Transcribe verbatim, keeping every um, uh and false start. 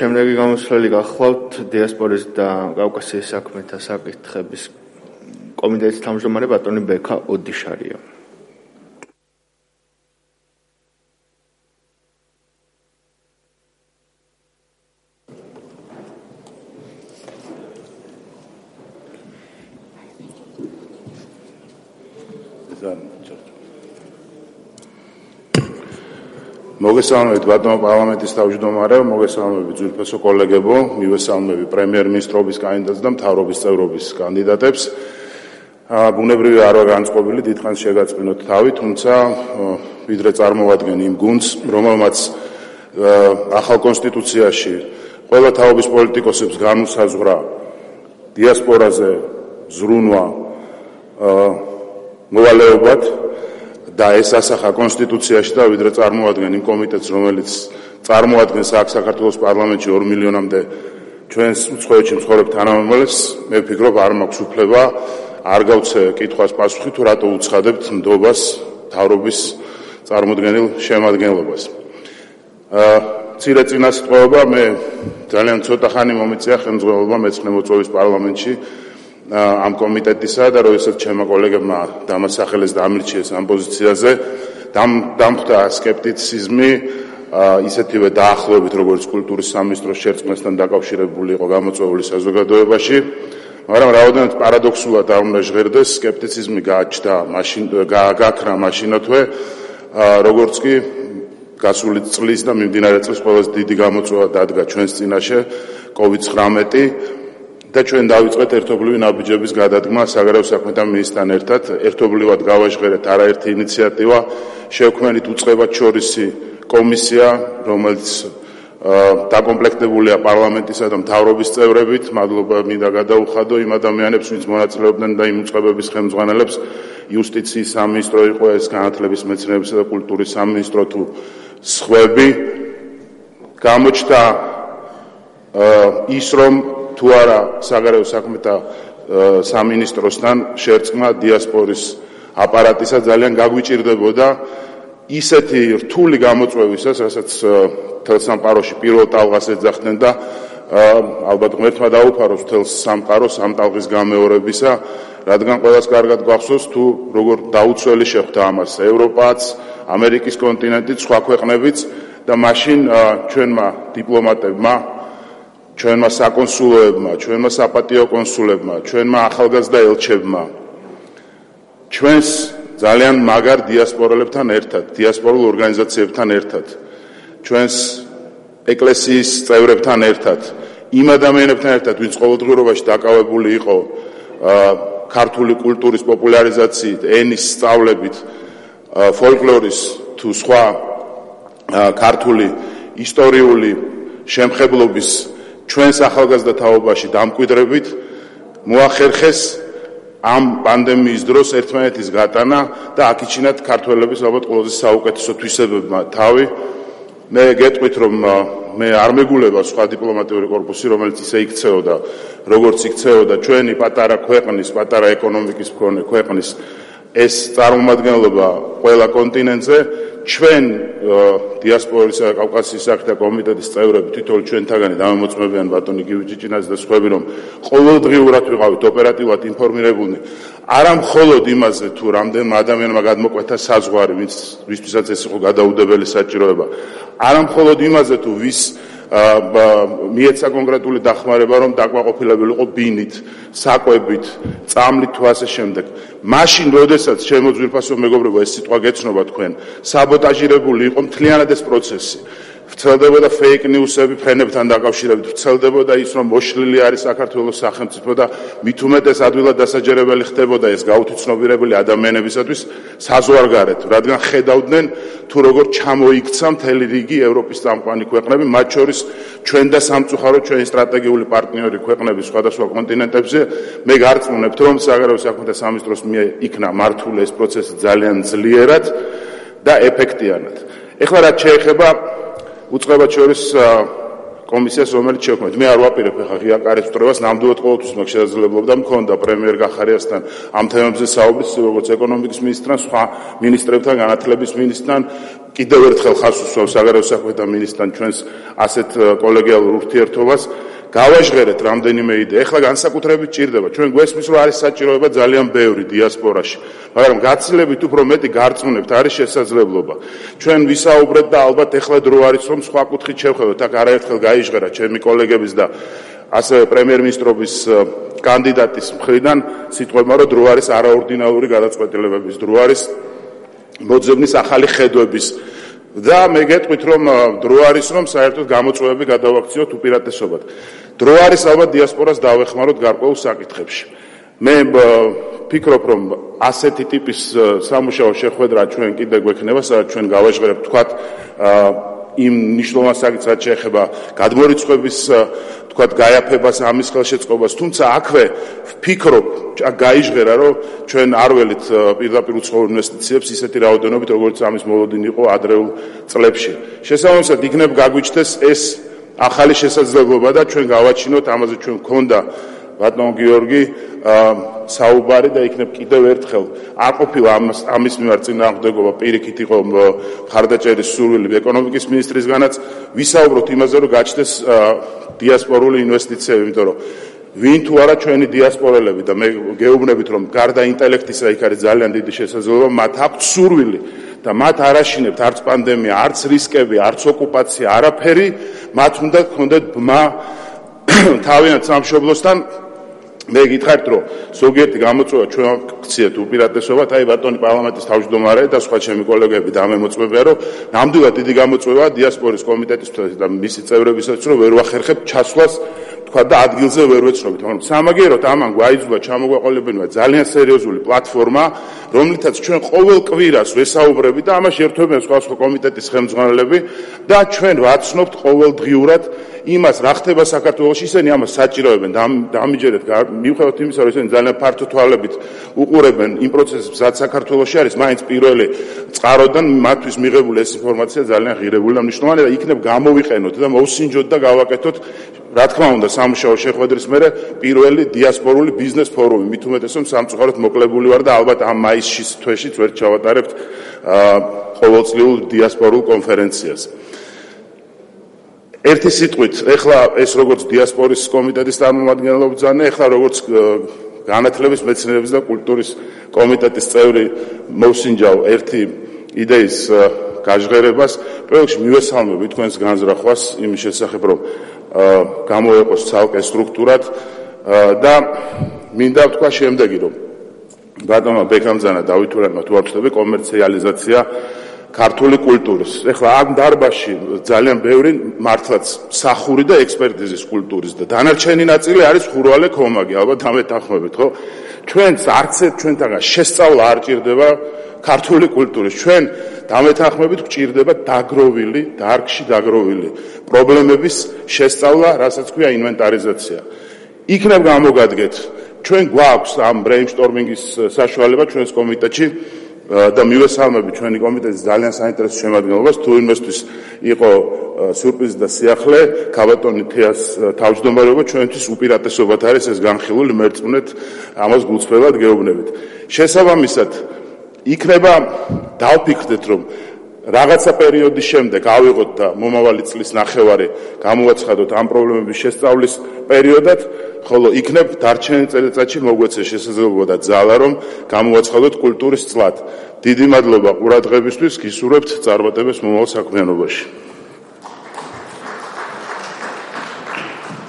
შემდეგი გამოსვლელი გახლავთ დიასპორის და კავკასიის საქმეთა საკითხების კომიტეტის თავმჯდომარე ბატონი ბექა ოდიშარია. მოგესალმებით ბატონო პარლამენტის თავმჯდომარე, მოგესალმებით ძვირფასო კოლეგებო, მივესალმები პრემიერ-მინისტრობის კანდიდატს და მთავრობის წევრობის კანდიდატებს. ბუნებრივი არ ვარ განწყობილი, დიდხანს შეგაწყვინოთ თავი, თუმცა ვიდრე წარმოვადგენ იმ გუნდს, რომელმაც ახალ კონსტიტუციაში ყველა თაობის პოლიტიკოსებს განუსაზღვრა დიასპორაზე ზრუნვა მოვალეობად და ეს ასახა კონსტიტუციაში და ვიდრე წარმოადგენენ იმ კომიტეტს, რომელიც წარმოადგენს აქ საქართველოს პარლამენტში ორ მილიონამდე ჩვენს უცხოეთში მცხოვრებ თანამემამულეს, მე ვფიქრობ, არ მაქვს უფლება არ გავცე კითხვას პასუხი, თუ რატო უცხადებთ ნდობას მთავრობის წარმოდგენილ შემადგენლობას. მცირე წინასწრება, მე ძალიან ცოტა ხანი მომიწია ხელმძღვანელობა მეცხრე-მოწვევის პარლამენტში ამ კომიტეტისა და როდესაც ჩემმა კოლეგებმა დამასახელეს და ამირჩიეს ამ პოზიციაზე, დამხვდა სკეპტიციზმი, ისეთივე დაახლოებით როგორც კულტურის სამინისტროს შერწყმასთან დაკავშირებული იყო გამოწვეული საზოგადოებაში, მაგრამ რაოდენად პარადოქსულად არ უნდა ჟღერდეს, სკეპტიციზმი გააჩნდა მაშინ გაქრა მაშინათვე, როგორც კი გასული წლის და მიმდინარე წლის ყველაზე დიდი გამოწვევა დადგა ჩვენს წინაშე კოვიდ ცხრამეტი და ჩვენ დავიწყეთ ერთობლივი ნაბიჯების გადადგმა საგარეო საქმეთა მინისტრთან ერთად, ერთობლივად გავაჟღერეთ არაერთი ინიციატივა, შევქმნით უწყებათშორისი კომისია, რომელიც დაკომპლექტებულია პარლამენტისა და მთავრობის წევრებით, მადლობა მინდა გადაუხადო იმ ადამიანებს, ვინც მონაწილეობდნენ და იმ უწყებების ხელმძღვანელებს, იუსტიციის სამინისტრო იყო ეს, განათლების, მეცნიერებისა და კულტურის სამინისტრო თუ სხვები. გამოჩნდა ის, რომ თუ არა საგარეო საქმეთა სამინისტროსთან შერწყმა დიასპორის აპარატისა ძალიან გაგვიჭირდებოდა ისეთი რთული გამოწვევისას, რასაც მთელ სამყაროში პირველ ტალღას ეძახდნენ და ალბათ ღმერთმა დაუფაროს მთელ სამყაროს ამ ტალღის გამეორებისა, რადგან ყველას კარგად გვახსოვს თუ როგორ დაუცველი შეხვდა ამას ევროპაც, ამერიკის კონტინენტიც, სხვა ქვეყნებიც და მაშინ ჩვენმა დიპლომატებმა, ჩვენმა საკონსულოებმა, ჩვენმა საპატიო კონსულებმა, ჩვენმა ახალგაზრდა ელჩებმა, ჩვენს ძალიან მაგარ დიასპორელებთან ერთად, დიასპორულ ორგანიზაციებთან ერთად, ჩვენს ეკლესიის წევრებთან ერთად, იმ ადამიანებთან ერთად, ვინც ყოველდღიურობაში დაკავებული იყო ქართული კულტურის პოპულარიზაციით, ენის სწავლებით, ფოლკლორის თუ სხვა ქართული ისტორიული შემხებლობის ჩვენს ახალგაზრდა თაობაში დამკვიდრებით მოახერხეს ამ პანდემიის დროს ერთმანეთის გატანა და აქიჩინათ ქართველების ალბათ ყველაზე საუკეთესო თვისებებმა თავი. მე გეტყვით, რომ მე არ მეგულება სხვა დიპლომატიური კორპუსი, რომელიც ისე იქცეოდა, როგორც იქცეოდა ჩვენი პატარა ქვეყნის, პატარა ეკონომიკის მქონე ქვეყნის ეს წარმომადგენლობა ყველა კონტინენტზე. ჩვენ დიასპორისა და კავკასიის საქმეთა კომიტეტის წევრები თითოეული ჩვენთაგანი დამემოწმებიან ბატონი გიუჯიჭინაძე და სხვები, რომ ყოველდღიურად ვიყავით ოპერატიულად ინფორმირებულნი არა მხოლოდ იმაზე, თუ რამდენმა ადამიანმა გადმოკვეთა საზღვარი, ვისთვისაც ეს იყო გადაუდებელი საჭიროება, არა მხოლოდ იმაზე, თუ ვის მიეცა კონკრეტული დახმარება, რომ დაკმაყოფილებელი იყო ბინით, საკვებით, წამლით თუ ასე შემდეგ. მაშინ, როდესაც ჩემო ძვირფასო მეგობრებო, ეს სიტყვა გეცნობა თქვენ, საბოტაჟირებული იყო მთლიანად ეს პროცესი. ვრცელდებოდა fake news-ები ფრენებთან დაკავშირებით, ვრცელდებოდა ის, რომ მოშლილი არის საქართველოს სახელმწიფო და მით უმეტეს ადვილად დასაჯერებელი ხდებოდა ეს გაუთვითცნობიერებელი ადამიანებისათვის საზღვარგარეთ, რადგან ხედავდნენ თუ როგორ ჩამოიქცა მთელი რიგი ევროპის წამყვანი ქვეყნები, მათ შორის ჩვენ და სამწუხაროდ ჩვენი სტრატეგიული პარტნიორი ქვეყნები სხვადასხვა კონტინენტებზე. მე გარწმუნებთ, რომ საგარეო საქმეთა სამინისტროს მიერ იქნა მართული ეს პროცესი ძალიან ძლიერად და ეფექტიანად. ეხლა რაც შეეხება უწყებათშორის კომისიას, რომელიც შევქმნით. მე არ ვაპირებ ხა ღია კარის წვრებას, ნამდვილად ყოველთვის მაგ შესაძლებლობა მქონდა პრემიერ გახარიასთან ამ თემებზე საუბრის, როგორც ეკონომიკის მინისტრთან, სხვა მინისტრებთან, განათლების მინისტრთან, კიდევ ერთხელ ხაზს უსვამს საგარეო საქმეთა მინისტრთან ჩვენს ასეთ კოლეგიალურ ურთიერთობას. გავაჟღერეთ რამდენიმე იდეა. ეხლა განსაკუთრებით ჭირდება. ჩვენ გვესმის, რომ არის საჭიროება ძალიან ბევრი დიასპორაში, მაგრამ გაცილებით უფრო მეტი გარწმუნებთ არის შესაძლებლობა. ჩვენ ვისაუბრეთ და ალბათ ეხლა დრო არის, რომ სხვა კუთხით შევხედოთ. აქ არაერთხელ გაიჟღერა ჩემი კოლეგების და ასევე პრემიერ-მინისტრობის კანდიდატის მხრიდან სიტყვებმა, რომ დრო არის არაორდინალური გადაწყვეტილებების, დრო არის მოძებნის ახალი ხედვების. და მე გეტყვით, რომ დრო არის, რომ საერთოდ გამოწვევები გადავაქციოთ უპირატესობად. დრო არის ალბათ დიასპორას დავეხმაროთ გარკვეულ საკითხებში. მე ვფიქრობ, რომ ასეთი ტიპის სამუშაო შეხვედრა ჩვენ კიდე გვექნება, სადაც ჩვენ გავაჟღერებთ თქვათ იმ მნიშვნელოვან საკითხს, რაც შეეხება გადმორიცხვების თქვათ გაიაფებას, ამის ხელშეწყობას, თუმცა აქვე ვფიქრობ, აქ გაიჟღერა, რომ ჩვენ არ ველით პირდაპირ უცხოურ ინვესტიციებს ისეთი რაოდენობით, როგორც ამის მოლოდინი იყო ადრეულ წლებში. შესაბამისად, იქნებ გაგვიჩნდეს ეს ახალი შესაძლებლობა და ჩვენ გავაჩინოთ, ამაზე ჩვენ გვქონდა ბატონ გიორგი საუბარი და იქნებ კიდევ ერთხელ არ ყოფილა ამის მიმართ წინააღმდეგობა, პირიქით იყო მხარდაჭერის სურვილი ეკონომიკის მინისტრისგანაც, ვისაუბროთ იმაზე, რომ გაჩნდეს დიასპორული ინვესტიციები, იმიტომ რომ ვინ თუ არა ჩვენი დიასპორელები და მე გეუბნებით, რომ გარდა ინტელექტისა იქ არის ძალიან დიდი შესაძლებლობა, მათ აქვთ სურვილი და მათ არ აშინებთ არც პანდემია, არც რისკები, არც ოკუპაცია, არაფერი, მათ უნდა გქონდეთ ბმა თავიანთ სამშობლოსთან. მე გითხარით, რომ ზოგიერთი გამოწვევა ჩვენ გქციეთ უპირატესობად, აი ბატონი პარლამენტის თავმჯდომარე და სხვა ჩემი კოლეგები დამემოწმებია, რომ ნამდვილად დიდი გამოწვევაა დიასპორის კომიტეტისთვის და მისი წევრებისაც, რომ ვერ ვახერხებთ ჩასვლას თქვა და ადგილზე ვერ ვეცნობით, მაგრამ სამაგიეროდ ამან გვაიძულა ჩამოგვაყოლებინა ძალიან სერიოზული პლატფორმა, რომლითაც ჩვენ ყოველ კვირას ვესაუბრებით და ამაში ერთვებიან სხვა სხვა კომიტეტის ხელმძღვანელები და ჩვენ ვაცნობთ ყოველდღიურად იმას, რა ხდება საქართველოში, ისინი ამას საჭიროებენ და დამიჯერეთ მიუხედავად იმისა, რომ ისინი ძალიან ფართო თვალებით უყურებენ იმ პროცესებს, რაც საქართველოში არის, მაინც პირველი წყაროდან მათთვის მიღებული ეს ინფორმაცია ძალიან ღირებული და მნიშვნელოვანი და იქნებ გამოვიყენოთ და მოვსინჯოთ და გავაკეთოთ, რა თქმა უნდა, სამუშაო შეხვედრის მერე პირველი დიასპორული ბიზნეს ფორუმი, მით უმეტეს, რომ სამწუხაროდ მოკლებული ვარ და ალბათ ამ მაისის თვეშიც ვერ ჩავატარებთ ყოველწლიურ დიასპორულ კონფერენციას. ერთი სიტყვით, ეხლა ეს როგორც დიასპორის კომიტეტის წარმომადგენლობა ბრძანა, ეხლა როგორც განათლების, მეცნიერების და კულტურის კომიტეტის წევრი მოვსინჯავ ერთი იდეის გაჟღერებას. პირველ რიგში მივესალმები თქვენს განზრახვას იმის შესახებ, რომ გამოეყოს ცალკე სტრუქტურად და მინდა ვთქვა შემდეგი, რომ ბატონმა ბექამძანა დავით ურანმა თუ არ ვთქვი კომერციალიზაცია ქართული კულტურის. ეხლა ამ დარბაზში ძალიან ბევრი მართლაც სახური და ექსპერტიზის კულტურის და დანარჩენი ნაწილი არის ხურვალე ქომაგი, ალბათ დამეთანხმებით, ხო? ჩვენც არც ერთ ჩვენთანგან შესწავლა არ ჭირდება ქართული კულტურის. ჩვენ დამეთანხმებით გვჭირდება დაგროვილი, დარგში დაგროვილი პრობლემების შესწავლა, რასაც ქვია ინვენტარიზაცია. იქნებ გამოგადგეთ, ჩვენ გვაქვს ამ ბრეინსტორმინგის საშუალება ჩვენს კომიტეტში და მივესალმები ჩვენი კომიტეტის ძალიან საინტერესო შემადგენლობას, თუ იმისთვის იყო სიურპრიზი და სიახლე, ქაბატონი თეას თავმჯდომარეობა ჩვენთვის უპირატესობად არის ეს განხილული, მერწმუნეთ ამას გულწრფელად გეუბნებით. შესაბამისად, იქნება დავფიქრდეთ, რომ რაღაცა პერიოდის შემდეგ ავიღოთ და მომავალი წლის ნახევარი გამოვაცხადოთ ამ პრობლემების შესწავლის პერიოდად, ხოლო იქნებ დარჩენილ წელიწადში მოგვეცეს შესაძლებლობა და ძალა, რომ გამოვაცხადოთ კულტურის წლად. დიდი მადლობა ყურადღებისთვის, გისურვებთ წარმატებას მომავალ საქმიანობაში.